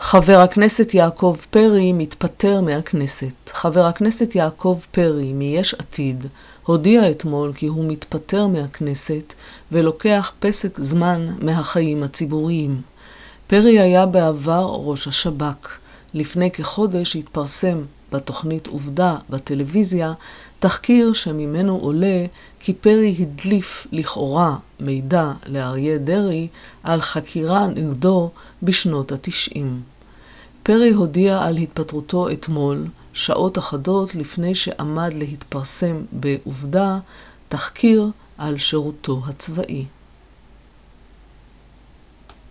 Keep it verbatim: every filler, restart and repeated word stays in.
חבר הכנסת יעקב פרי מתפטר מהכנסת. חבר הכנסת יעקב פרי מיש עתיד הודיע אתמול כי הוא מתפטר מהכנסת ולוקח פסק זמן מהחיים הציבוריים. פרי היה בעבר ראש השב"כ. לפני כחודש התפרסם בתוכנית עובדה בטלוויזיה תחקיר שממנו עולה כי פרי הדליף לכאורה מידע לאריה דרעי על חקירה נגדו בשנות התשעים. פרי הודיע על התפטרותו אתמול, שעות אחדות לפני שעמד להתפרסם בעובדה תחקיר על שירותו הצבאי.